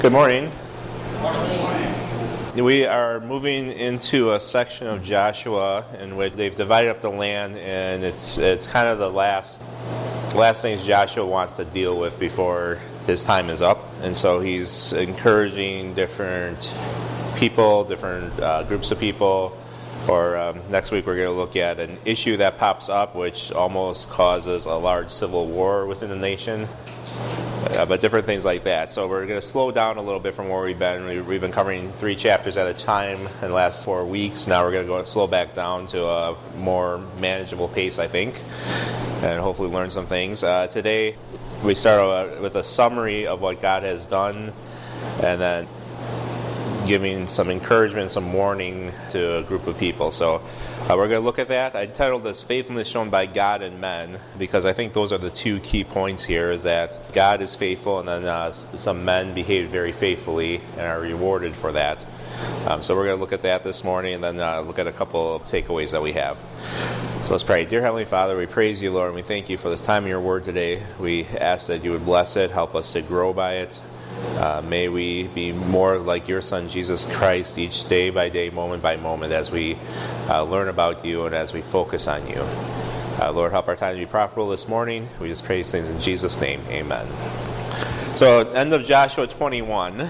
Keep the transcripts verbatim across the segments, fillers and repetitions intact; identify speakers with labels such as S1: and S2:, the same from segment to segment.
S1: Good morning. We are moving into a section of Joshua in which they've divided up the land, and it's it's kind of the last last things Joshua wants to deal with before his time is up. And so he's encouraging different people, different uh, groups of people. Or um, next week we're going to look at an issue that pops up which almost causes a large civil war within the nation. Uh, but different things like that. So we're going to slow down a little bit from where we've been. We, we've been covering three chapters at a time in the last four weeks. Now we're going to go slow back down to a more manageable pace, I think, and hopefully learn some things. Uh, today we start uh, with a summary of what God has done, and then giving some encouragement, some warning to a group of people. So uh, we're going to look at that. I titled this Faithfulness Shown by God and Men, because I think those are the two key points here, is that God is faithful, and then uh, some men behave very faithfully and are rewarded for that. Um, so we're going to look at that this morning, and then uh, look at a couple of takeaways that we have. So let's pray. Dear Heavenly Father, we praise you, Lord, and we thank you for this time of your word today. We ask that you would bless it, help us to grow by it. Uh, may we be more like your Son, Jesus Christ, each day by day, moment by moment, as we uh, learn about you and as we focus on you. Uh, Lord, help our time to be profitable this morning. We just pray these things in Jesus' name. Amen. So, end of Joshua twenty-one.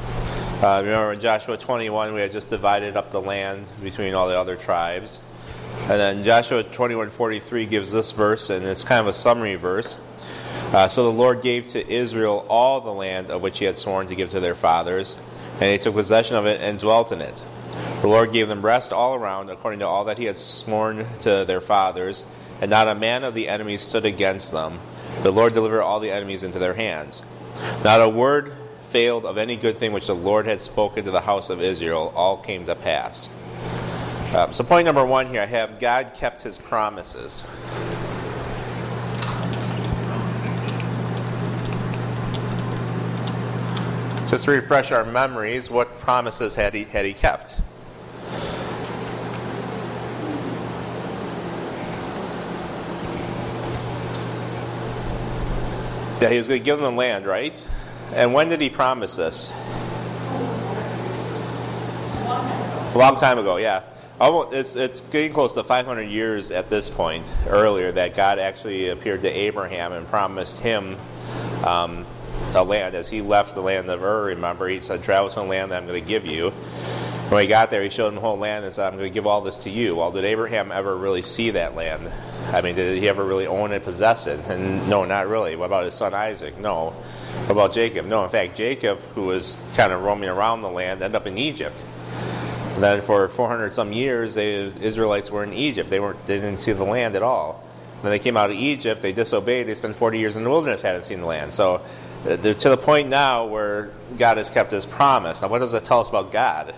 S1: Uh, remember in Joshua twenty-one, we had just divided up the land between all the other tribes. And then Joshua twenty-one forty-three gives this verse, and it's kind of a summary verse. Uh, so the Lord gave to Israel all the land of which he had sworn to give to their fathers, and they took possession of it and dwelt in it. The Lord gave them rest all around, according to all that he had sworn to their fathers, and not a man of the enemies stood against them. The Lord delivered all the enemies into their hands. Not a word failed of any good thing which the Lord had spoken to the house of Israel. All came to pass. Um, so point number one here, I have God kept his promises. Just to refresh our memories, what promises had he had he kept? Yeah, he was going to give them the land, right? And when did he promise this? A long time ago, yeah. It's it's getting close to five hundred years at this point, earlier, that God actually appeared to Abraham and promised him um, the land. As he left the land of Ur, remember, he said, travel to the land that I'm going to give you. When he got there, he showed him the whole land and said, I'm going to give all this to you. Well, did Abraham ever really see that land? I mean, did he ever really own it, possess it? And no, not really. What about his son Isaac? No. What about Jacob? No. In fact, Jacob, who was kind of roaming around the land, ended up in Egypt. And then for four hundred some years, the Israelites were in Egypt. They weren't. They didn't see the land at all. When they came out of Egypt, they disobeyed. They spent forty years in the wilderness, hadn't seen the land. So they're to the point now where God has kept his promise. Now, what does that tell us about God?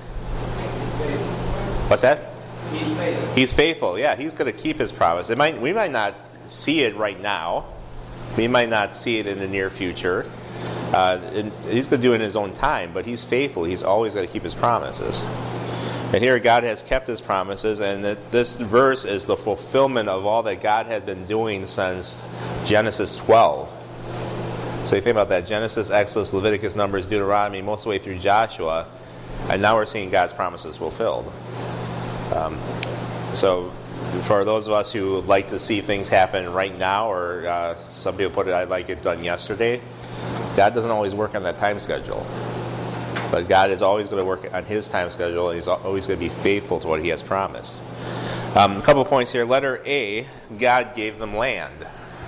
S1: What's that?
S2: He's faithful.
S1: He's faithful. Yeah, he's going to keep his promise. It might. We might not see it right now. We might not see it in the near future. Uh, and he's going to do it in his own time, but he's faithful. He's always going to keep his promises. And here God has kept his promises, and that this verse is the fulfillment of all that God had been doing since Genesis twelve. So you think about that, Genesis, Exodus, Leviticus, Numbers, Deuteronomy, most of the way through Joshua, and now we're seeing God's promises fulfilled. Um, so for those of us who like to see things happen right now, or uh, some people put it, I'd like it done yesterday, God doesn't always work on that time schedule. But God is always going to work on his time schedule, and he's always going to be faithful to what he has promised. Um, a couple of points here. Letter A, God gave them land.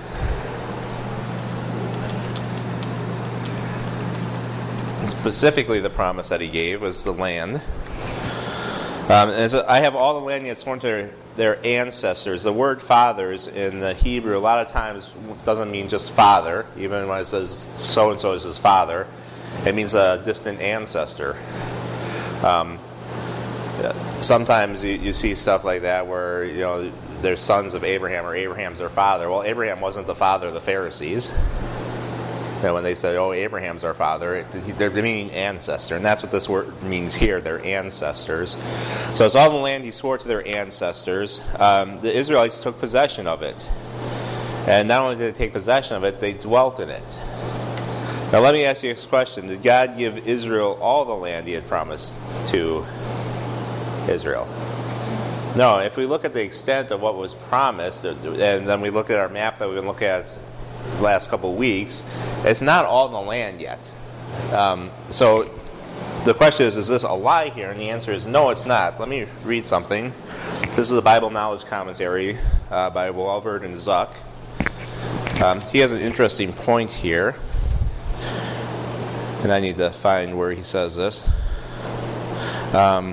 S1: Specifically, the promise that he gave was the land. Um, and so I have all the land he had sworn to their ancestors. The word fathers in the Hebrew a lot of times doesn't mean just father. Even when it says so-and-so is his father, it means a distant ancestor. Um, sometimes you, you see stuff like that where, you know, they're sons of Abraham, or Abraham's their father. Well, Abraham wasn't the father of the Pharisees. You know, when they said, oh, Abraham's our father, it, they're meaning ancestor. And that's what this word means here, they're ancestors. So it's all the land he swore to their ancestors. Um, the Israelites took possession of it. And not only did they take possession of it, they dwelt in it. Now let me ask you this question. Did God give Israel all the land he had promised to Israel? No, if we look at the extent of what was promised, and then we look at our map that we've been looking at the last couple of weeks, it's not all the land yet. Um, so the question is, is this a lie here? And the answer is no, it's not. Let me read something. This is a Bible Knowledge Commentary uh, by Walvoord and Zuck. Um, he has an interesting point here. And I need to find where he says this. Um,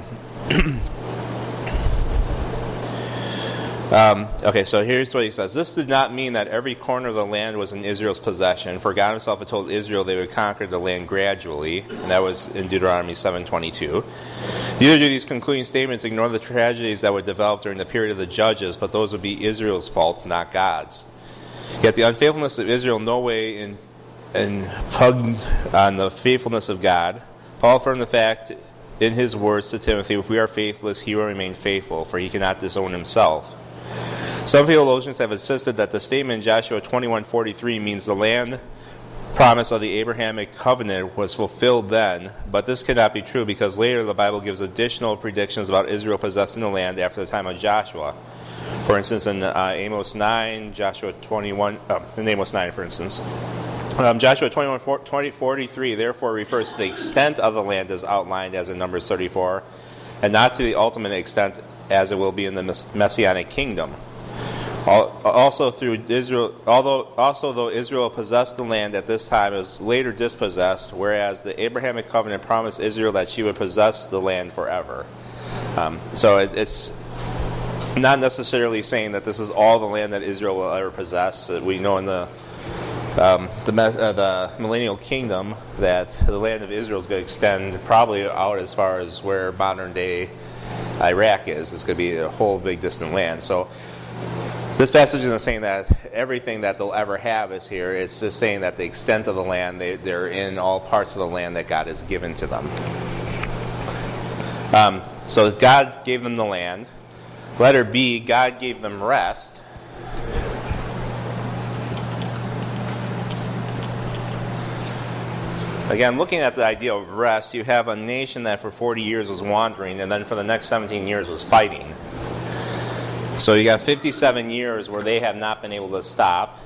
S1: um, okay, so here's what he says. This did not mean that every corner of the land was in Israel's possession, for God himself had told Israel they would conquer the land gradually, and that was in Deuteronomy seven twenty-two. Neither do these concluding statements ignore the tragedies that would develop during the period of the judges, but those would be Israel's faults, not God's. Yet the unfaithfulness of Israel no way in and pugged on the faithfulness of God. Paul affirmed the fact in his words to Timothy, if we are faithless, he will remain faithful, for he cannot disown himself. Some theologians have insisted that the statement in Joshua twenty-one forty-three means the land promise of the Abrahamic covenant was fulfilled then, but this cannot be true because later the Bible gives additional predictions about Israel possessing the land after the time of Joshua. For instance, in uh, Amos nine, Joshua twenty-one, uh, in Amos nine, for instance, Um, Joshua twenty-one forty-three therefore refers to the extent of the land as outlined as in Numbers thirty-four, and not to the ultimate extent as it will be in the Messianic kingdom. Also, through Israel, although also though Israel possessed the land at this time, it was later dispossessed, whereas the Abrahamic covenant promised Israel that she would possess the land forever. Um, so it, it's not necessarily saying that this is all the land that Israel will ever possess. We know in the Um, the, uh, the millennial kingdom that the land of Israel is going to extend probably out as far as where modern day Iraq is. It's going to be a whole big distant land. So this passage isn't saying that everything that they'll ever have is here. It's just saying that the extent of the land, they, they're in all parts of the land that God has given to them. Um, so God gave them the land. Letter B, God gave them rest. Again, looking at the idea of rest, you have a nation that for forty years was wandering, and then for the next seventeen years was fighting. So you got fifty-seven years where they have not been able to stop,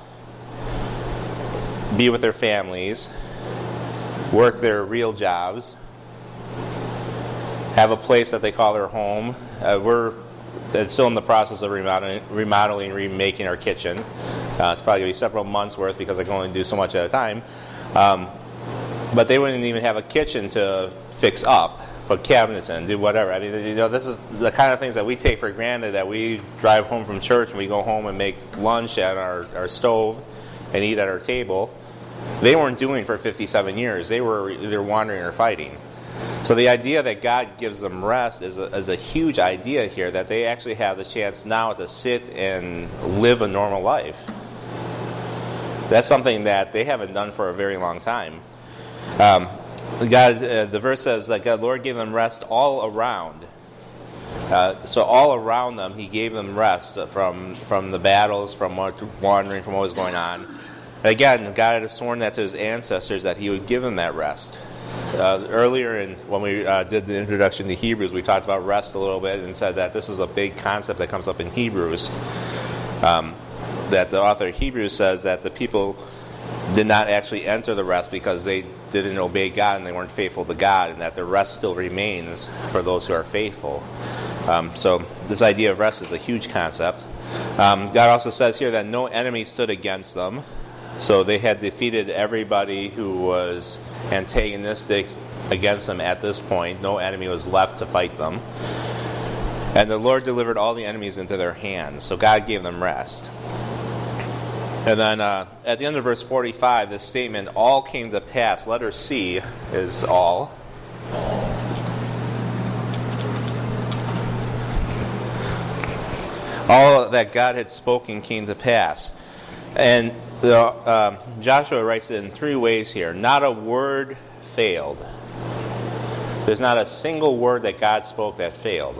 S1: be with their families, work their real jobs, have a place that they call their home. Uh, we're it's still in the process of remodeling, remodeling remaking our kitchen. Uh, it's probably going to be several months worth because I can only do so much at a time. Um, But they wouldn't even have a kitchen to fix up, put cabinets in, do whatever. I mean, you know, this is the kind of things that we take for granted, that we drive home from church and we go home and make lunch at our, our stove and eat at our table. They weren't doing for fifty-seven years. They were either wandering or fighting. So the idea that God gives them rest is a, is a huge idea here, that they actually have the chance now to sit and live a normal life. That's something that they haven't done for a very long time. Um, God, uh, the verse says that God, Lord, gave them rest all around. Uh, so all around them, He gave them rest from from the battles, from what, wandering, from what was going on. And again, God had sworn that to His ancestors that He would give them that rest. Uh, earlier, in when we uh, did the introduction to Hebrews, we talked about rest a little bit and said that this is a big concept that comes up in Hebrews. Um, that the author of Hebrews says that the people did not actually enter the rest because they didn't obey God and they weren't faithful to God, and that the rest still remains for those who are faithful. Um, so this idea of rest is a huge concept. Um, God also says here that no enemy stood against them. So they had defeated everybody who was antagonistic against them at this point. No enemy was left to fight them. And the Lord delivered all the enemies into their hands. So God gave them rest. And then uh, at the end of verse forty-five, this statement, all came to pass. Letter C is all. All that God had spoken came to pass. And the, uh, Joshua writes it in three ways here. Not a word failed. There's not a single word that God spoke that failed.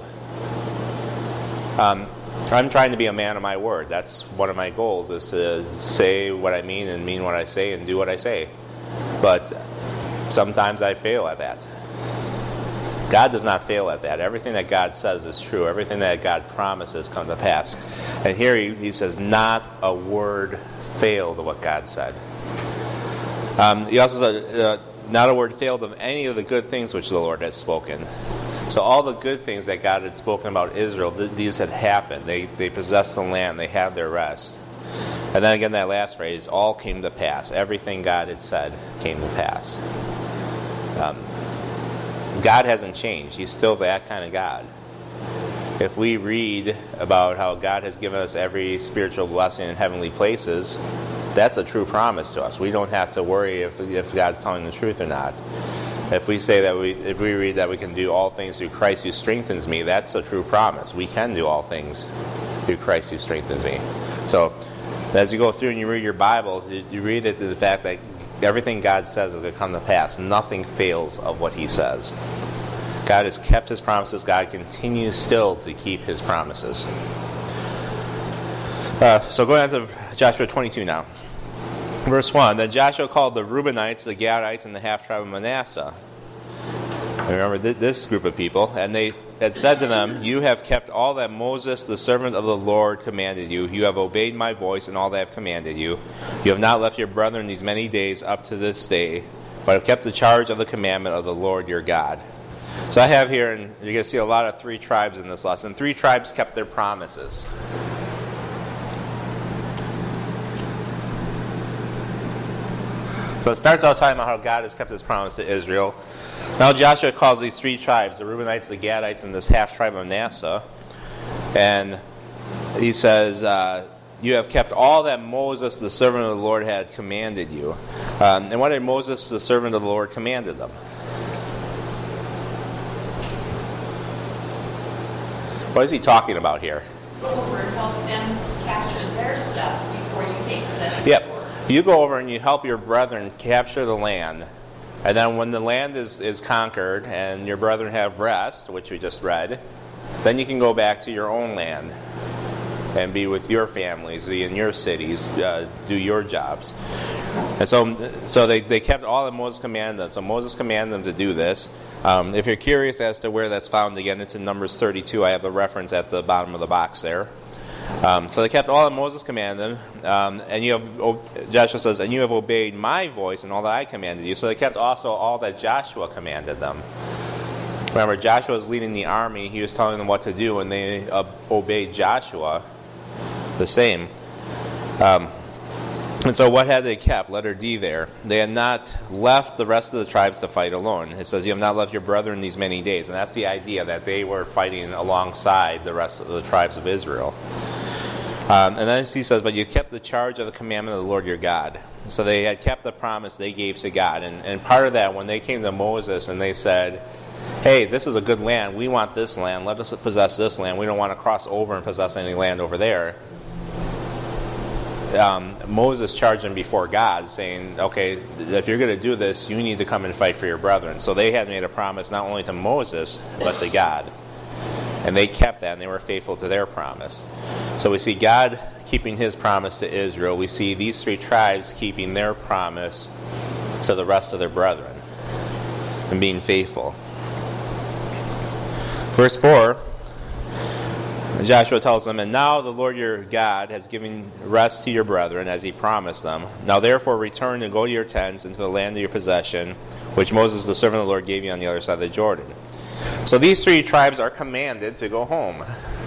S1: Um, I'm trying to be a man of my word. That's one of my goals, is to say what I mean and mean what I say and do what I say. but sometimes I fail at that. God does not fail at that. Everything that God says is true. Everything that God promises comes to pass. And here he, he says, not a word failed of what God said. Um, he also said, uh, not a word failed of any of the good things which the Lord has spoken. So all the good things that God had spoken about Israel, th- these had happened. They they possessed the land. They had their rest. And then again, that last phrase, all came to pass. Everything God had said came to pass. Um, God hasn't changed. He's still that kind of God. If we read about how God has given us every spiritual blessing in heavenly places, that's a true promise to us. We don't have to worry if if God's telling the truth or not. If we say that we, if we read that we can do all things through Christ who strengthens me, that's a true promise. We can do all things through Christ who strengthens me. So, as you go through and you read your Bible, you, you read it to the fact that everything God says is going to come to pass. Nothing fails of what He says. God has kept His promises. God continues still to keep His promises. Uh, so going on to Joshua twenty-two now. Verse one, then Joshua called the Reubenites, the Gadites, and the half-tribe of Manasseh. Remember this group of people. And they had said to them, you have kept all that Moses, the servant of the Lord, commanded you. You have obeyed my voice and all that I have commanded you. You have not left your brethren these many days up to this day, but have kept the charge of the commandment of the Lord your God. So I have here, and you're going to see a lot of three tribes in this lesson. Three tribes kept their promises. So it starts out talking about how God has kept His promise to Israel. Now Joshua calls these three tribes, the Reubenites, the Gadites, and this half-tribe of Manasseh. And he says, uh, you have kept all that Moses, the servant of the Lord, had commanded you. Um, and what had Moses, the servant of the Lord, commanded them? What is he talking about here?
S2: Go over and help them capture their stuff before you take possession.
S1: Yep. You go over and you help your brethren capture the land. And then when the land is, is conquered and your brethren have rest, which we just read, then you can go back to your own land and be with your families, be in your cities, uh, do your jobs. And so so they, they kept all that Moses commanded them. So Moses commanded them to do this. Um, if you're curious as to where that's found, again, it's in Numbers thirty-two. I have the reference at the bottom of the box there. Um, so they kept all that Moses commanded them, um, and you have, Joshua says, and you have obeyed my voice and all that I commanded you. So they kept also all that Joshua commanded them. Remember, Joshua was leading the army. He was telling them what to do, and they uh, obeyed Joshua the same. Um, and so what had they kept? Letter D there. They had not left the rest of the tribes to fight alone. It says, you have not left your brethren these many days. And that's the idea, that they were fighting alongside the rest of the tribes of Israel. Um, and then he says, but you kept the charge of the commandment of the Lord your God. So they had kept the promise they gave to God. And, and part of that, when they came to Moses and they said, hey, this is a good land. We want this land. Let us possess this land. We don't want to cross over and possess any land over there. Um, Moses charged them before God, saying, okay, if you're going to do this, you need to come and fight for your brethren. So they had made a promise not only to Moses, but to God. And they kept that, and they were faithful to their promise. So we see God keeping His promise to Israel. We see these three tribes keeping their promise to the rest of their brethren and being faithful. Verse four, Joshua tells them, and now the Lord your God has given rest to your brethren as He promised them. Now therefore return and go to your tents into the land of your possession, which Moses the servant of the Lord gave you on the other side of the Jordan. So these three tribes are commanded to go home.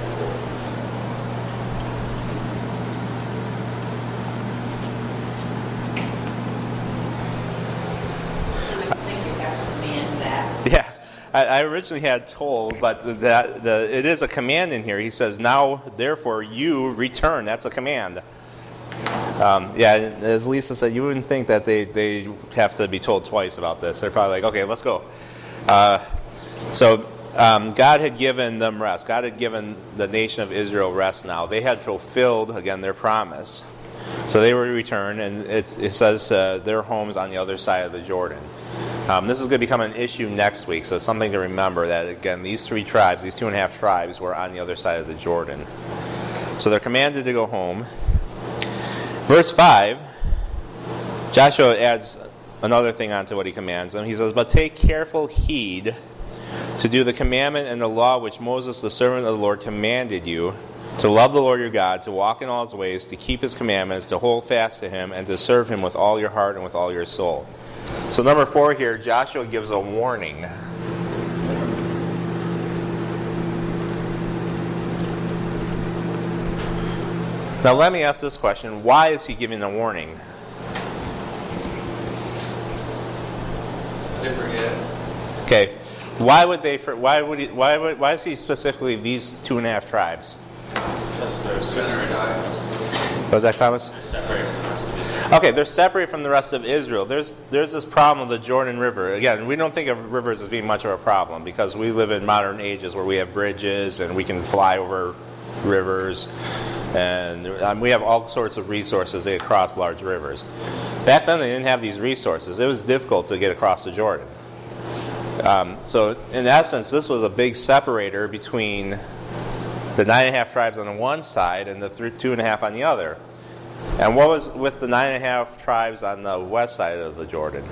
S1: Yeah, I, I originally had told, but that the it is a command in here. He says, now, therefore, you return. That's a command. Um, yeah, as Lisa said, you wouldn't think that they, they have to be told twice about this. They're probably like, okay, let's go. Uh, so um, God had given them rest. God had given the nation of Israel rest now. They had fulfilled, again, their promise. So they were to return, and it's, it says uh, their homes on the other side of the Jordan. Um, this is going to become an issue next week, so it's something to remember that, again, these three tribes, these two and a half tribes, were on the other side of the Jordan. So they're commanded to go home. Verse five, Joshua adds another thing onto what he commands them. He says, "But take careful heed to do the commandment and the law which Moses, the servant of the Lord, commanded you, to love the Lord your God, to walk in all his ways, to keep his commandments, to hold fast to him, and to serve him with all your heart and with all your soul." So number four here, Joshua gives a warning. Now let me ask this question. Why is he giving a warning?
S3: They forget.
S1: Okay. Why would they? Why would he? Why would? Why is he specifically these two and a half tribes?
S4: Because they're separated.
S1: Was that Thomas?
S4: They're separated from the rest of Israel.
S1: Okay, they're separated from the rest of Israel. There's there's this problem of the Jordan River. Again, we don't think of rivers as being much of a problem because we live in modern ages where we have bridges and we can fly over rivers, and um, we have all sorts of resources to get across large rivers. Back then, they didn't have these resources. It was difficult to get across the Jordan. Um, so, in essence, this was a big separator between the nine and a half tribes on the one side and the th- two and a half on the other. And what was with the nine and a half tribes on the west side of the Jordan?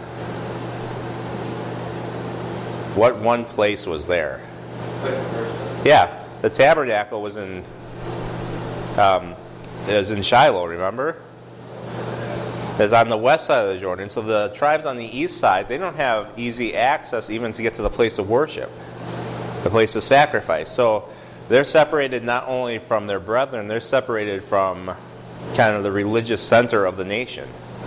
S1: What one place was there?
S3: Place of worship.
S1: Yeah, the tabernacle was in um, it was in Shiloh. Remember? Is on the west side of the Jordan. So the tribes on the east side, they don't have easy access even to get to the place of worship, the place of sacrifice. So they're separated not only from their brethren, they're separated from kind of the religious center of the nation.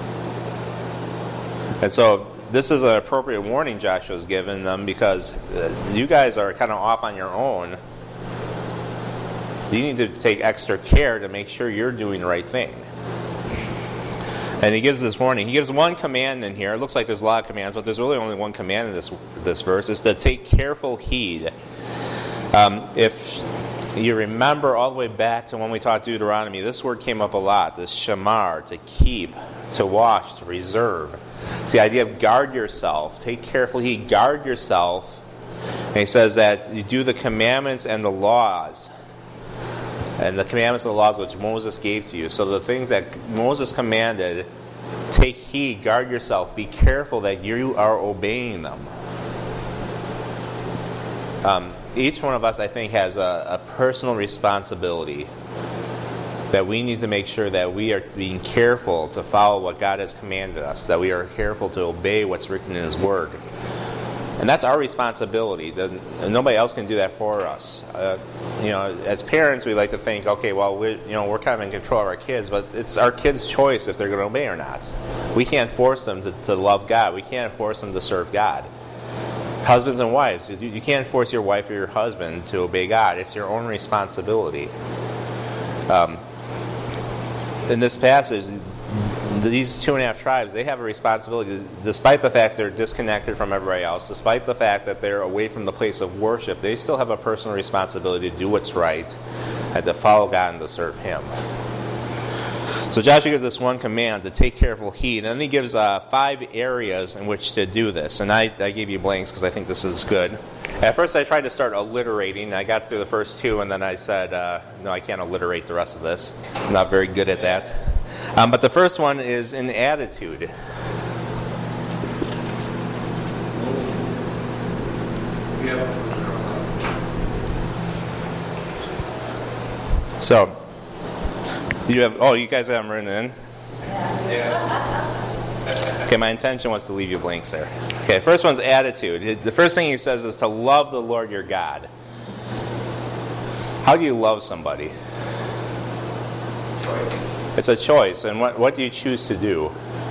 S1: And so this is an appropriate warning Joshua's given them because uh, you guys are kind of off on your own. You need to take extra care to make sure you're doing the right thing. And he gives this warning. He gives one command in here. It looks like there's a lot of commands, but there's really only one command in this this verse. Is to take careful heed. Um, if you remember all the way back to when we taught Deuteronomy, this word came up a lot. This shamar, to keep, to watch, to reserve. It's the idea of guard yourself. Take careful heed. Guard yourself. And he says that you do the commandments and the laws. And the commandments and the laws which Moses gave to you. So the things that Moses commanded, take heed, guard yourself, be careful that you are obeying them. Um, each one of us, I think, has a, a personal responsibility that we need to make sure that we are being careful to follow what God has commanded us, that we are careful to obey what's written in His Word. And that's our responsibility. Nobody else can do that for us. Uh, you know, as parents, we like to think, okay, well, we, you know, we're kind of in control of our kids, but it's our kids' choice if they're going to obey or not. We can't force them to, to love God. We can't force them to serve God. Husbands and wives, you, you can't force your wife or your husband to obey God. It's your own responsibility. Um, in this passage, these two and a half tribes, they have a responsibility, despite the fact they're disconnected from everybody else, despite the fact that they're away from the place of worship, they still have a personal responsibility to do what's right and to follow God and to serve Him. So Joshua gives this one command to take careful heed, and then he gives uh, five areas in which to do this. And I, I gave you blanks because I think this is good. At first I tried to start alliterating. I got through the first two, and then I said, uh, no, I can't alliterate the rest of this. I'm not very good at that. Um, but the first one is in attitude. So, you have, oh, you guys have them written in?
S3: Yeah.
S1: Okay, my intention was to leave you blanks there. Okay, first one's attitude. The first thing he says is to love the Lord your God. How do you love somebody?
S3: Choice.
S1: It's a choice, and what, what do you choose to do?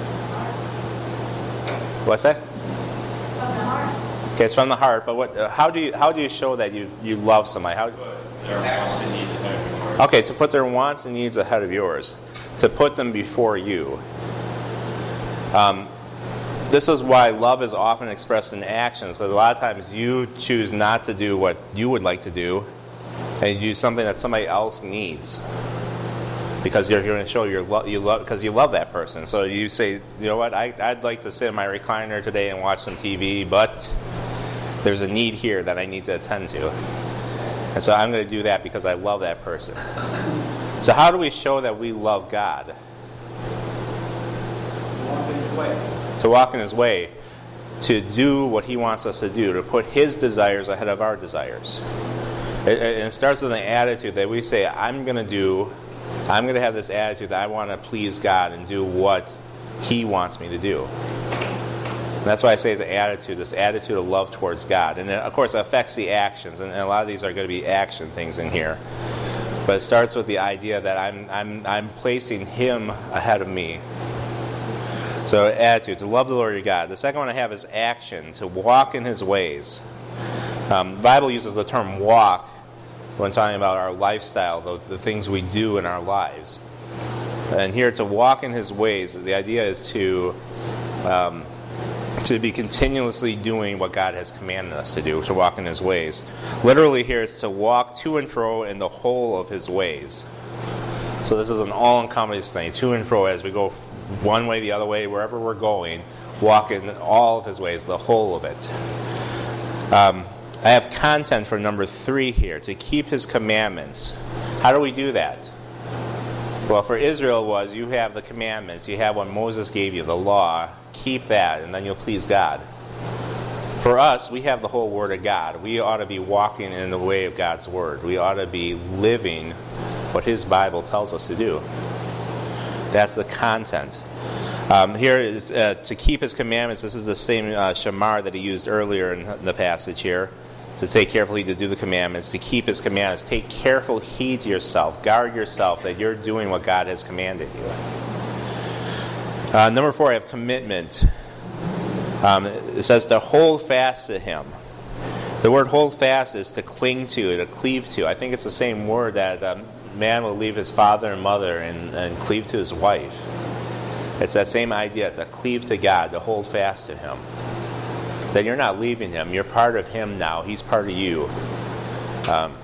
S1: What's that?
S2: From the heart.
S1: Okay, it's from the heart, but what? Uh, how do you how do you show that you, you love somebody? How?
S4: Their wants and needs ahead of yours.
S1: Okay, to put their wants and needs ahead of yours, to put them before you. Um, this is why love is often expressed in actions, because a lot of times you choose not to do what you would like to do, and you do something that somebody else needs. Because you're going to show your lo- you love because you love that person. So you say, you know what, I, I'd like to sit in my recliner today and watch some T V, but there's a need here that I need to attend to. And so I'm going to do that because I love that person. So how do we show that we love God?
S3: One thing to play.
S1: to walk in his way, to do what he wants us to do, to put his desires ahead of our desires. It, it starts with an attitude that we say, I'm going to do, I'm going to have this attitude that I want to please God and do what he wants me to do. And that's why I say it's an attitude, this attitude of love towards God. And it, of course, it affects the actions, and a lot of these are going to be action things in here. But it starts with the idea that I'm I'm I'm placing him ahead of me. So attitude, to love the Lord your God. The second one I have is action, to walk in his ways. Um, the Bible uses the term walk when talking about our lifestyle, the, the things we do in our lives. And here, to walk in his ways, the idea is to um, to be continuously doing what God has commanded us to do, to walk in his ways. Literally here is to walk to and fro in the whole of his ways. So this is an all-encompassing thing, to and fro as we go one way, the other way, wherever we're going, walk in all of his ways, the whole of it. Um, I have content for number three here, to keep his commandments. How do we do that? Well, for Israel was, you have the commandments, you have what Moses gave you, the law, keep that, and then you'll please God. For us, we have the whole Word of God. We ought to be walking in the way of God's Word. We ought to be living what his Bible tells us to do. That's the content. Um, here is uh, to keep his commandments. This is the same uh, shamar that he used earlier in the passage here. To take carefully to do the commandments, to keep his commandments. Take careful heed to yourself. Guard yourself that you're doing what God has commanded you. Uh, number four, I have commitment. Um, it says to hold fast to him. The word hold fast is to cling to, to cleave to. I think it's the same word that um, man will leave his father and mother and, and cleave to his wife. It's that same idea, to cleave to God, to hold fast to him. That you're not leaving him. You're part of him now. He's part of you. Um,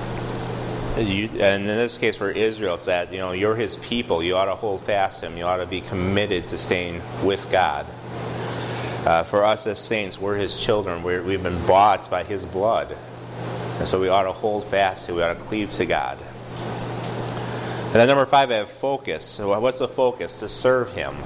S1: you. And in this case for Israel, it's that, you know, you're his people. You ought to hold fast to him. You ought to be committed to staying with God. Uh, for us as saints, we're his children. We're, we've been bought by his blood. And so we ought to hold fast to him. We ought to cleave to God. And then number five, I have focus. So what's the focus? To serve him.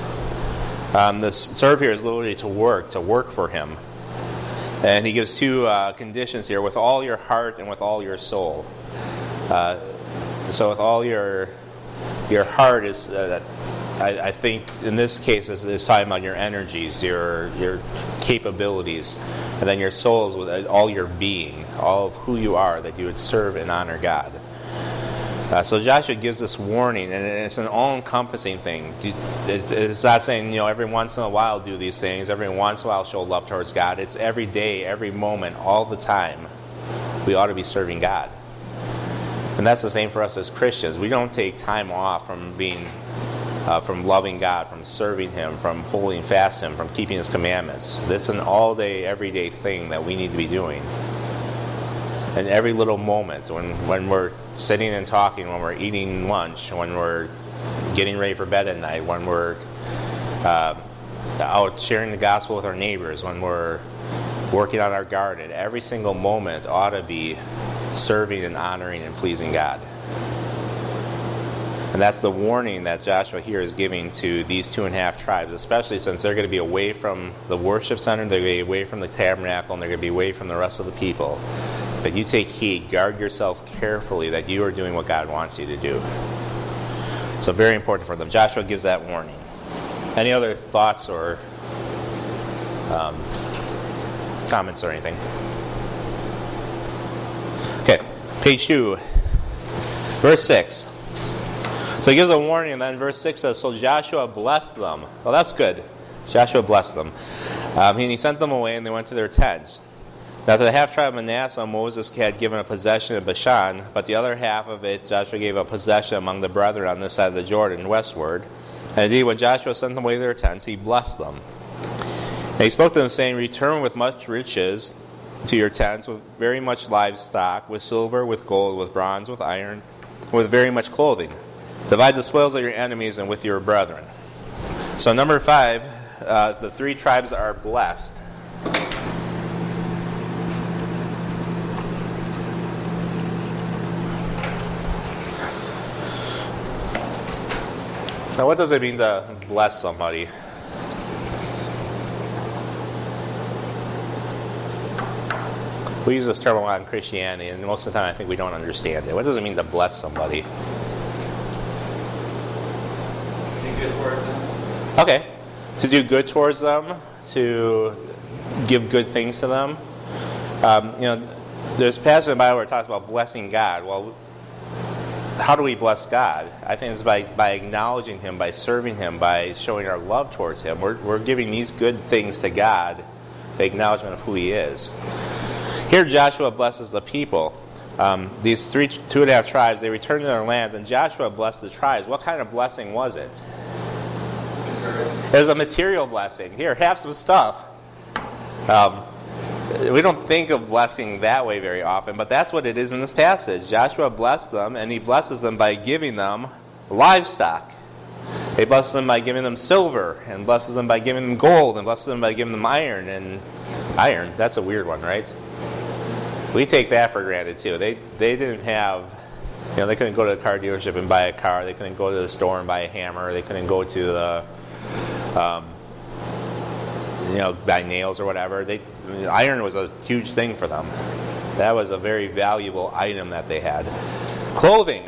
S1: Um, the serve here is literally to work, to work for him. And he gives two uh, conditions here, with all your heart and with all your soul. Uh, so with all your your heart is, uh, I, I think in this case, is, is talking about your energies, your your capabilities. And then your soul is with all your being, all of who you are, that you would serve and honor God. Uh, so Joshua gives this warning, and it's an all-encompassing thing. It's not saying, you know, every once in a while do these things, every once in a while show love towards God. It's every day, every moment, all the time. We ought to be serving God. And that's the same for us as Christians. We don't take time off from being, uh, from loving God, from serving him, from holding fast to him, from keeping his commandments. That's an all-day, everyday thing that we need to be doing. And every little moment, when, when we're sitting and talking, when we're eating lunch, when we're getting ready for bed at night, when we're uh, out sharing the gospel with our neighbors, when we're working on our garden, every single moment ought to be serving and honoring and pleasing God. And that's the warning that Joshua here is giving to these two and a half tribes, especially since they're going to be away from the worship center, they're going to be away from the tabernacle, and they're going to be away from the rest of the people. But you take heed, guard yourself carefully that you are doing what God wants you to do. So very important for them. Joshua gives that warning. Any other thoughts or um, comments or anything? Okay, page two, verse six. So he gives a warning, and then verse six says, so Joshua blessed them. Well, that's good. Joshua blessed them. Um, and he sent them away, and they went to their tents. Now to the half-tribe of Manasseh, Moses had given a possession of Bashan, but the other half of it Joshua gave a possession among the brethren on this side of the Jordan, westward. And indeed, when Joshua sent them away to their tents, he blessed them. And he spoke to them, saying, return with much riches to your tents, with very much livestock, with silver, with gold, with bronze, with iron, with very much clothing. Divide the spoils of your enemies and with your brethren. So number five, uh, the three tribes are blessed. Now, what does it mean to bless somebody? We use this term a lot in Christianity, and most of the time I think we don't understand it. What does it mean to bless somebody?
S3: Do good towards them.
S1: Okay. To do good towards them, to give good things to them. Um, you know, there's a passage in the Bible where it talks about blessing God. Well, how do we bless God? I think it's by, by acknowledging Him, by serving Him, by showing our love towards Him. We're, we're giving these good things to God, the acknowledgement of who He is. Here Joshua blesses the people. Um, these three, two and a half tribes, they returned to their lands, and Joshua blessed the tribes. What kind of blessing was it? It was a material blessing. Here, have some stuff. Um, we don't think of blessing that way very often, but that's what it is in this passage. Joshua blessed them, and he blesses them by giving them livestock. He blesses them by giving them silver, and blesses them by giving them gold, and blesses them by giving them iron. And iron, that's a weird one, right? We take that for granted too. They they didn't have, you know, they couldn't go to a car dealership and buy a car. They couldn't go to the store and buy a hammer. They couldn't go to the Um, you know, buy nails or whatever. They, iron was a huge thing for them. That was a very valuable item that they had. Clothing.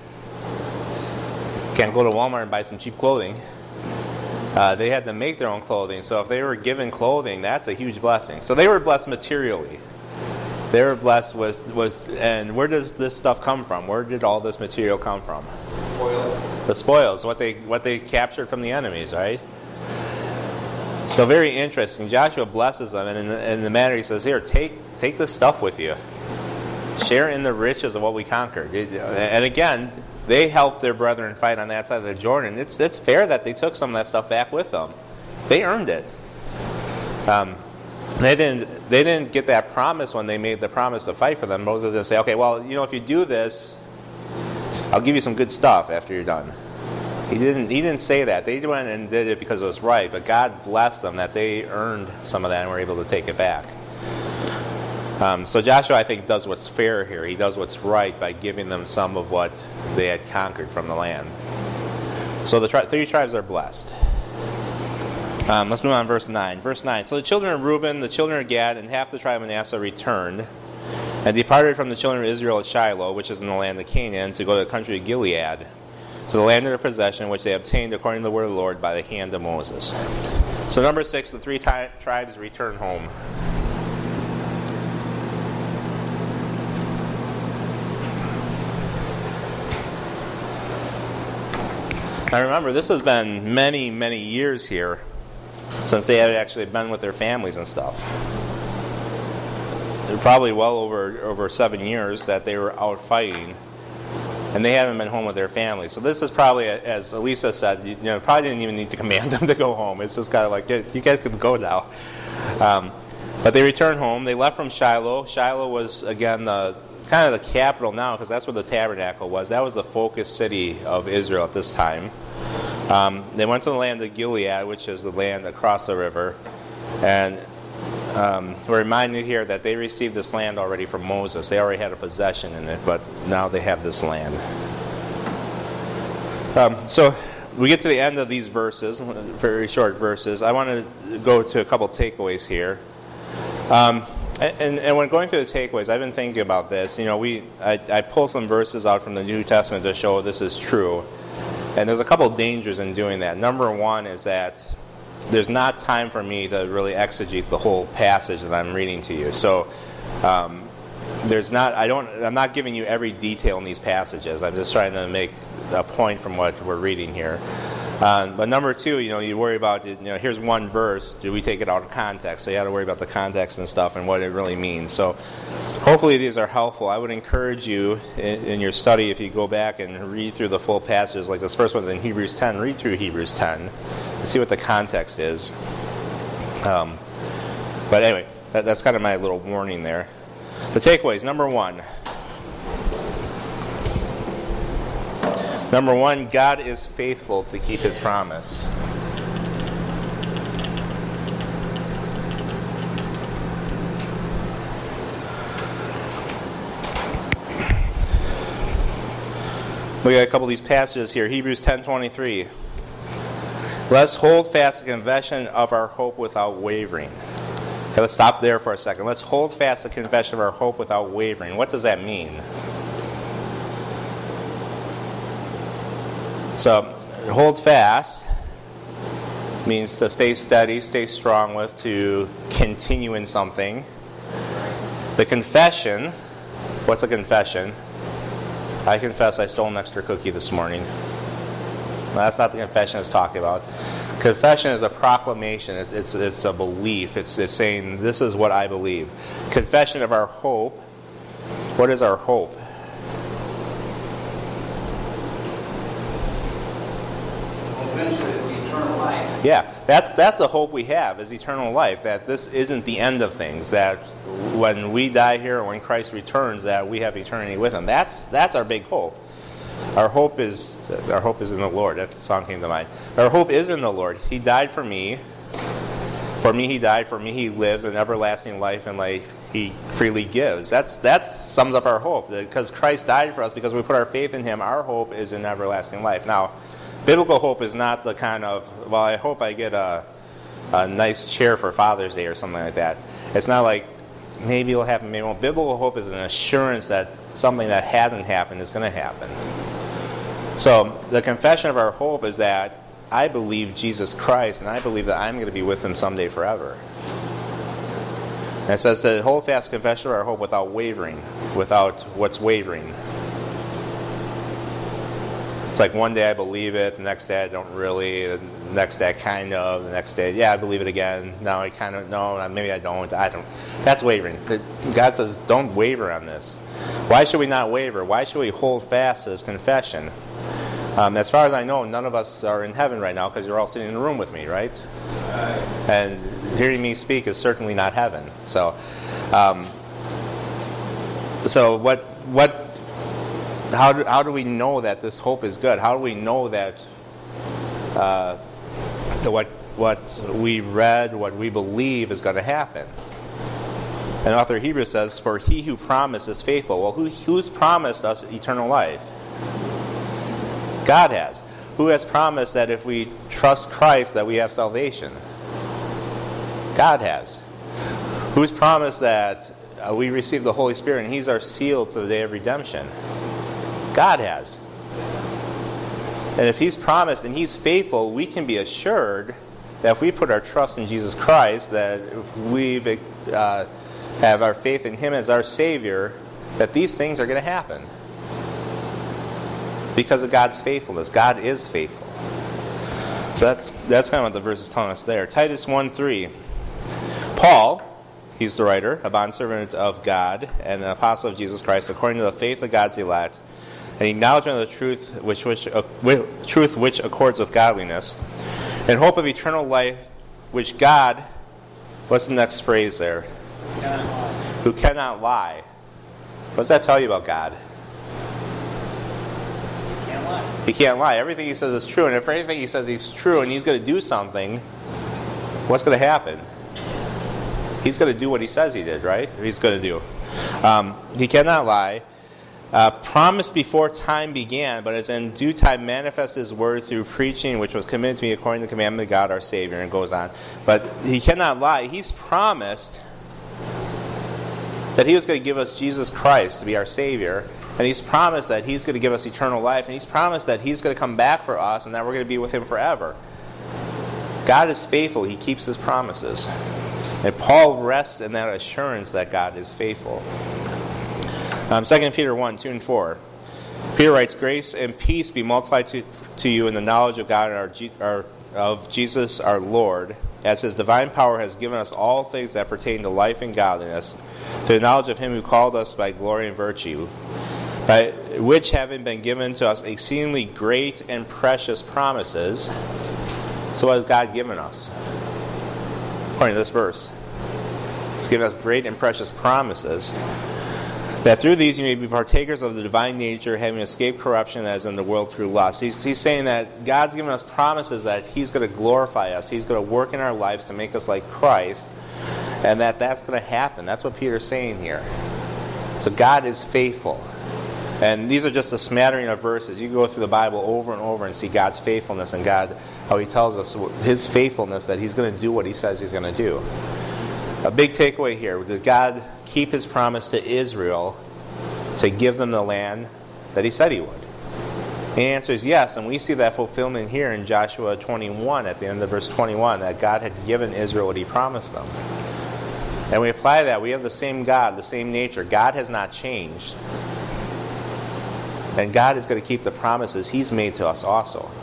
S1: Can't go to Walmart and buy some cheap clothing. Uh, they had to make their own clothing. So if they were given clothing, that's a huge blessing. So they were blessed materially. They were blessed with, was, and where does this stuff come from? Where did all this material come from?
S3: Spoils.
S1: The spoils, what they what they captured from the enemies, right? So very interesting. Joshua blesses them, and in the, in the matter he says, here, take take this stuff with you. Share in the riches of what we conquered. And again, they helped their brethren fight on that side of the Jordan. It's it's fair that they took some of that stuff back with them. They earned it. Um, they didn't they didn't get that promise when they made the promise to fight for them. Moses didn't say, okay, well, you know, if you do this, I'll give you some good stuff after you're done. He didn't He didn't say that. They went and did it because it was right, but God blessed them that they earned some of that and were able to take it back. Um, so Joshua, I think, does what's fair here. He does what's right by giving them some of what they had conquered from the land. So the tri- three tribes are blessed. Um, let's move on to verse nine. Verse nine. So the children of Reuben, the children of Gad, and half the tribe of Manasseh returned and departed from the children of Israel at Shiloh, which is in the land of Canaan, to go to the country of Gilead, to the land of their possession, which they obtained according to the word of the Lord by the hand of Moses. So number six, the three tri- tribes return home. Now remember, this has been many, many years here since they had actually been with their families and stuff. They're probably well over over seven years that they were out fighting, and they haven't been home with their families. So this is probably, as Elisa said, you know, probably didn't even need to command them to go home. It's just kind of like, you guys can go now. Um, but they returned home. They left from Shiloh. Shiloh was, again, the kind of the capital now, because that's where the tabernacle was. That was the focus city of Israel at this time. Um, they went to the land of Gilead, which is the land across the river, and um, we're reminded here that they received this land already from Moses. They already had a possession in it, but now they have this land. Um, so we get to the end of these verses, very short verses. I want to go to a couple takeaways here. Um, And, and when going through the takeaways, I've been thinking about this. You know, we I, I pull some verses out from the New Testament to show this is true. And there's a couple of dangers in doing that. Number one is that there's not time for me to really exegete the whole passage that I'm reading to you. So um, there's not I don't I'm not giving you every detail in these passages. I'm just trying to make a point from what we're reading here. Um, but number two, you know, you worry about, you know, here's one verse. Do we take it out of context? So you got to worry about the context and stuff and what it really means. So hopefully these are helpful. I would encourage you in, in your study, if you go back and read through the full passages, like this first one's in Hebrews ten, read through Hebrews ten and see what the context is. Um, but anyway, that, that's kind of my little warning there. The takeaways, number one. Number one, God is faithful to keep His promise. We got a couple of these passages here. Hebrews ten twenty-three. Let us hold fast the confession of our hope without wavering. Okay, let's stop there for a second. Let's hold fast the confession of our hope without wavering. What does that mean? So, hold fast means to stay steady, stay strong with, to continue in something. The confession, what's a confession? I confess I stole an extra cookie this morning. No, that's not the confession it's talking about. Confession is a proclamation. It's it's, it's a belief. It's, it's saying, this is what I believe. Confession of our hope. What is our hope?
S5: Eventually it'll be eternal life.
S1: Yeah, that's that's the hope we have, is eternal life, that this isn't the end of things, that when we die here or when Christ returns, that we have eternity with Him. That's that's our big hope. Our hope is our hope is in the Lord. That song came to mind. Our hope is in the Lord. He died for me. For me He died, for me He lives, an everlasting life, and life He freely gives. That's that sums up our hope. Because Christ died for us, because we put our faith in Him, our hope is in everlasting life. Now, biblical hope is not the kind of, well, I hope I get a, a nice chair for Father's Day or something like that. It's not like, maybe it'll happen, maybe it won't. Biblical hope is an assurance that something that hasn't happened is going to happen. So, the confession of our hope is that I believe Jesus Christ, and I believe that I'm going to be with Him someday forever. And it says to hold fast confession of our hope without wavering, without what's wavering. It's like one day I believe it, the next day I don't really, the next day I kind of, the next day, yeah, I believe it again. Now I kind of, no, maybe I don't. I don't. That's wavering. God says, don't waver on this. Why should we not waver? Why should we hold fast to this confession? Um, as far as I know, none of us are in heaven right now, because you're all sitting in the room with me, right? And hearing me speak is certainly not heaven. So, um, so what, what, How do, how do we know that this hope is good? How do we know that uh, that what what we read, what we believe is going to happen? And author of Hebrews says, "For He who promised is faithful." Well, who, who's promised us eternal life? God has. Who has promised that if we trust Christ that we have salvation? God has. Who's promised that uh, we receive the Holy Spirit and He's our seal to the day of redemption? God has. And if He's promised and He's faithful, we can be assured that if we put our trust in Jesus Christ, that if we uh, have our faith in Him as our Savior, that these things are going to happen. Because of God's faithfulness. God is faithful. So that's that's kind of what the verse is telling us there. Titus one three. Paul, he's the writer, a bondservant of God and an apostle of Jesus Christ, according to the faith of God's elect, an acknowledgement of the truth which, which, uh, with, truth which accords with godliness, and hope of eternal life, which God, what's the next phrase there?
S5: Cannot lie.
S1: Who cannot lie. What does that tell you about God?
S5: He can't lie.
S1: He can't lie. Everything He says is true, and if everything He says He's true and He's going to do something, what's going to happen? He's going to do what He says He did, right? He's going to do. Um, he cannot lie. Uh, promised before time began, but as in due time manifest His word through preaching, which was committed to me according to the commandment of God our Savior, and it goes on. But He cannot lie. He's promised that He was going to give us Jesus Christ to be our Savior, and He's promised that He's going to give us eternal life, and He's promised that He's going to come back for us, and that we're going to be with Him forever. God is faithful. He keeps His promises. And Paul rests in that assurance that God is faithful. Um, Second Peter one, two and four. Peter writes, "Grace and peace be multiplied to, to you in the knowledge of God and our, G, our, of Jesus our Lord, as His divine power has given us all things that pertain to life and godliness, to the knowledge of Him who called us by glory and virtue, by which having been given to us exceedingly great and precious promises." So what has God given us? According to this verse, He's given us great and precious promises, that through these you may be partakers of the divine nature, having escaped corruption that is in the world through lust. He's, he's saying that God's given us promises that He's going to glorify us. He's going to work in our lives to make us like Christ, and that that's going to happen. That's what Peter's saying here. So God is faithful. And these are just a smattering of verses. You can go through the Bible over and over and see God's faithfulness and God, how He tells us His faithfulness, that He's going to do what He says He's going to do. A big takeaway here. Did God keep his promise to Israel to give them the land that he said he would? The answer is yes, and we see that fulfillment here in Joshua twenty-one, at the end of verse twenty-one, that God had given Israel what he promised them. And we apply that. We have the same God, the same nature. God has not changed. And God is going to keep the promises he's made to us also.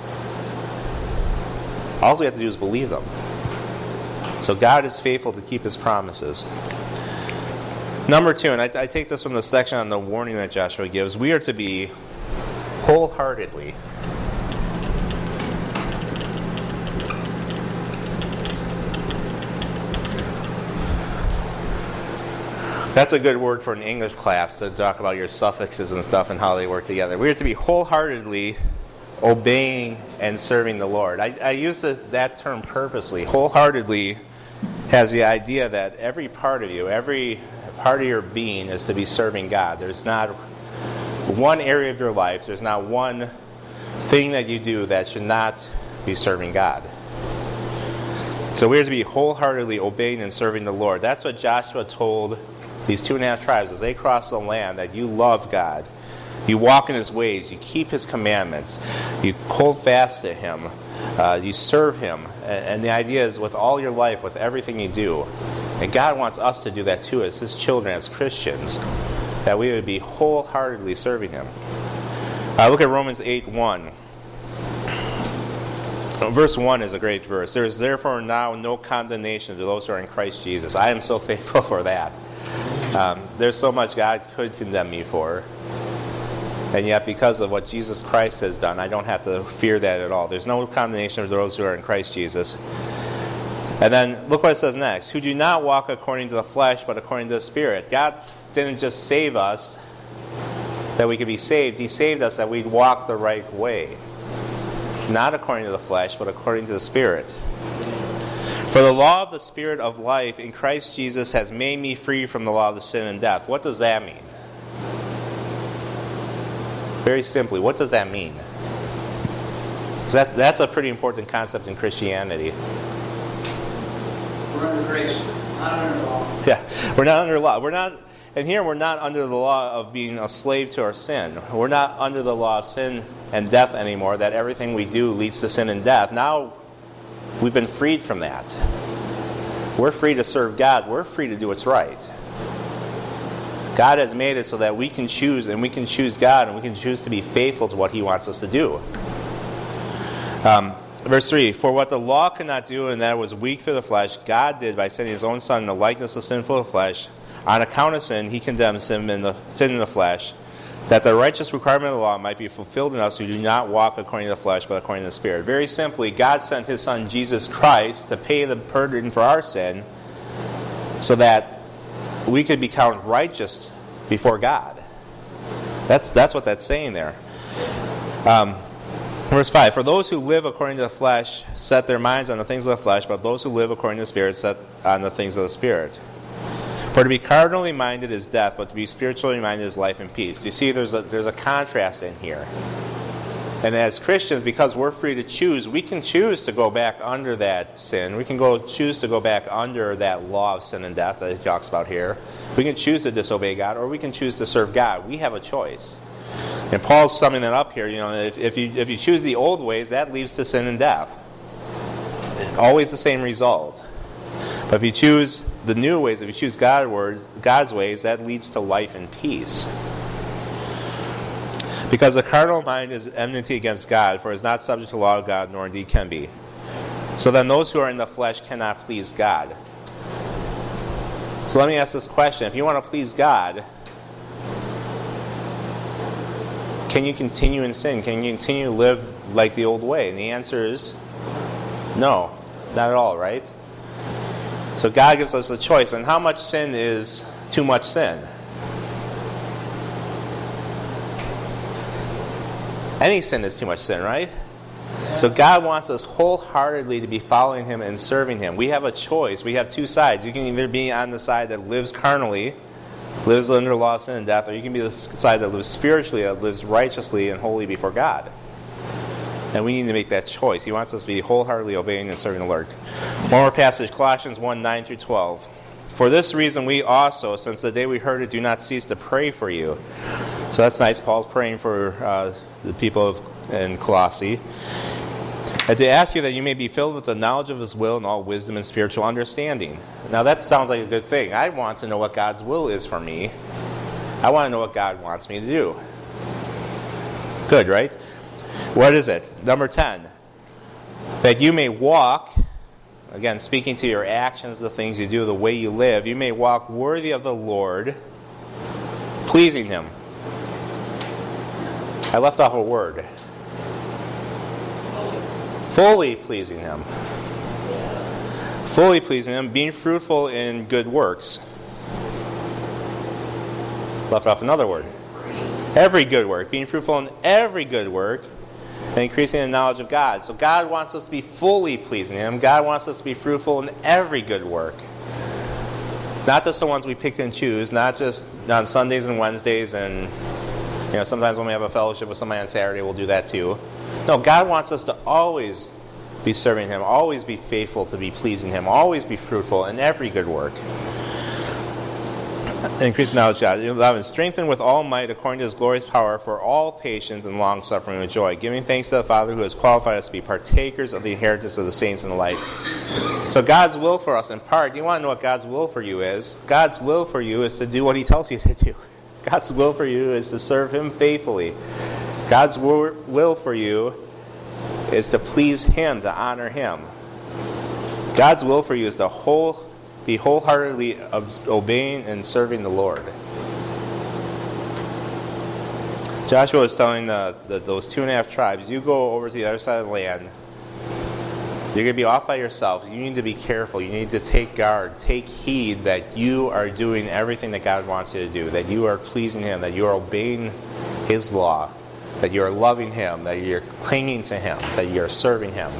S1: All we have to do is believe them. So God is faithful to keep his promises. Number two, and I, I take this from the section on the warning that Joshua gives, we are to be wholeheartedly. That's a good word for an English class to talk about your suffixes and stuff and how they work together. We are to be wholeheartedly obeying and serving the Lord. I, I use this, that term purposely. Wholeheartedly has the idea that every part of you, every part of your being is to be serving God. There's not one area of your life, there's not one thing that you do that should not be serving God. So we are to be wholeheartedly obeying and serving the Lord. That's what Joshua told these two and a half tribes as they cross the land, that you love God. You walk in his ways. You keep his commandments. You hold fast to him. Uh, you serve him. And, and the idea is with all your life, with everything you do. And God wants us to do that too as his children, as Christians, that we would be wholeheartedly serving him. Uh, look at Romans eight one. Verse one is a great verse. There is therefore now no condemnation to those who are in Christ Jesus. I am so thankful for that. Um, there's so much God could condemn me for. And yet, because of what Jesus Christ has done, I don't have to fear that at all. There's no condemnation for those who are in Christ Jesus. And then, look what it says next. Who do not walk according to the flesh, but according to the Spirit. God didn't just save us that we could be saved. He saved us that we'd walk the right way. Not according to the flesh, but according to the Spirit. For the law of the Spirit of life in Christ Jesus has made me free from the law of the sin and death. What does that mean? Very simply, what does that mean? Because that's, that's a pretty important concept in Christianity.
S5: We're under grace, not under law.
S1: Yeah, we're not under law. We're not, and here we're not under the law of being a slave to our sin. We're not under the law of sin and death anymore, that everything we do leads to sin and death. Now we've been freed from that. We're free to serve God. We're free to do what's right. God has made it so that we can choose, and we can choose God, and we can choose to be faithful to what he wants us to do. Um, verse three, for what the law could not do, and that was weak through the flesh, God did by sending his own Son in the likeness of sinful flesh. On account of sin, he condemned sin in the, sin in the flesh, that the righteous requirement of the law might be fulfilled in us who do not walk according to the flesh, but according to the Spirit. Very simply, God sent his Son, Jesus Christ, to pay the burden for our sin, so that we could be counted righteous before God. That's that's what that's saying there. Um, verse five, for those who live according to the flesh set their minds on the things of the flesh, but those who live according to the Spirit set on the things of the Spirit. For to be carnally minded is death, but to be spiritually minded is life and peace. You see, there's a, there's a contrast in here. And as Christians, because we're free to choose, we can choose to go back under that sin. We can go choose to go back under that law of sin and death that he talks about here. We can choose to disobey God, or we can choose to serve God. We have a choice. And Paul's summing that up here. You know, if, if you if you choose the old ways, that leads to sin and death. It's always the same result. But if you choose the new ways, if you choose God word, God's ways, that leads to life and peace. Because the carnal mind is enmity against God, for it is not subject to the law of God, nor indeed can be. So then those who are in the flesh cannot please God. So let me ask this question. If you want to please God, can you continue in sin? Can you continue to live like the old way? And the answer is no, not at all, right? So God gives us a choice. And how much sin is too much sin? Any sin is too much sin, right? So God wants us wholeheartedly to be following him and serving him. We have a choice. We have two sides. You can either be on the side that lives carnally, lives under the law of sin and death, or you can be the side that lives spiritually, that lives righteously and holy before God. And we need to make that choice. He wants us to be wholeheartedly obeying and serving the Lord. One more passage, Colossians one, nine through twelve. For this reason we also, since the day we heard it, do not cease to pray for you. So that's nice. Paul's praying for uh, the people of, in Colossae. And to ask you that you may be filled with the knowledge of His will and all wisdom and spiritual understanding. Now that sounds like a good thing. I want to know what God's will is for me. I want to know what God wants me to do. Good, right? What is it? Number ten. That you may walk, again, speaking to your actions, the things you do, the way you live, you may walk worthy of the Lord, pleasing Him. I left off a word. Fully pleasing Him. Fully pleasing Him, being fruitful in good works. Left off another word. Every good work. Being fruitful in every good work and increasing in the knowledge of God. So God wants us to be fully pleasing Him. God wants us to be fruitful in every good work. Not just the ones we pick and choose, not just on Sundays and Wednesdays, and you know, sometimes when we have a fellowship with somebody on Saturday, we'll do that too. No, God wants us to always be serving Him, always be faithful to be pleasing Him, always be fruitful in every good work. Increase knowledge of God. eleven. Strengthened with all might according to His glorious power for all patience and long suffering with joy, giving thanks to the Father who has qualified us to be partakers of the inheritance of the saints in the light. So God's will for us, in part, you want to know what God's will for you is? God's will for you is to do what He tells you to do. God's will for you is to serve Him faithfully. God's will for you is to please Him, to honor Him. God's will for you is to whole be wholeheartedly obeying and serving the Lord. Joshua was telling the, the, those two and a half tribes, you go over to the other side of the land. You're going to be off by yourselves. You need to be careful. You need to take guard. Take heed that you are doing everything that God wants you to do, that you are pleasing Him, that you are obeying His law, that you are loving Him, that you're clinging to Him, that you're serving Him.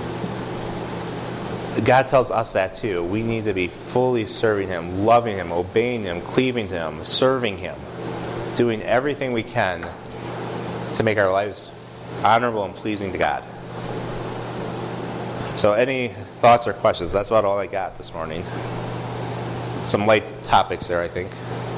S1: God tells us that too. We need to be fully serving Him, loving Him, obeying Him, cleaving to Him, serving Him, doing everything we can to make our lives honorable and pleasing to God. So any thoughts or questions? That's about all I got this morning. Some light topics there, I think.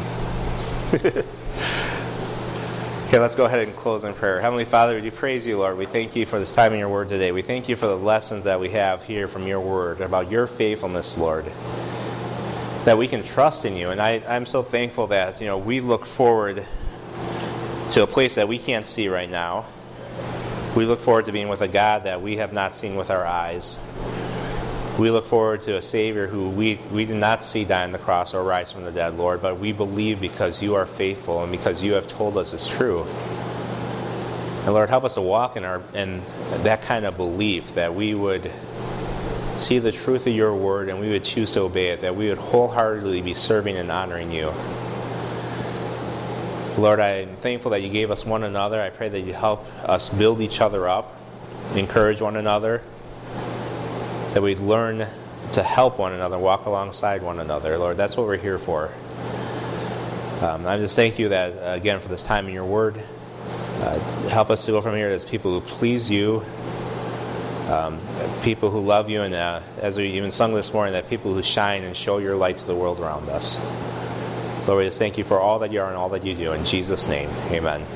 S1: Okay, let's go ahead and close in prayer. Heavenly Father, we do praise You, Lord. We thank You for this time in Your Word today. We thank You for the lessons that we have here from Your Word about Your faithfulness, Lord, that we can trust in You. And I, I'm so thankful that, you know, we look forward to a place that we can't see right now. We look forward to being with a God that we have not seen with our eyes. We look forward to a Savior who we, we did not see die on the cross or rise from the dead, Lord, but we believe because You are faithful and because You have told us it's true. And Lord, help us to walk in our in that kind of belief, that we would see the truth of Your Word and we would choose to obey it, that we would wholeheartedly be serving and honoring You. Lord, I'm thankful that You gave us one another. I pray that You help us build each other up, encourage one another, that we'd learn to help one another, walk alongside one another. Lord, that's what we're here for. Um, I just thank You that, uh, again, for this time in Your Word. Uh, help us to go from here as people who please You, um, people who love You, and uh, as we even sung this morning, that people who shine and show Your light to the world around us. Lord, we just thank You for all that You are and all that You do. In Jesus' name, amen.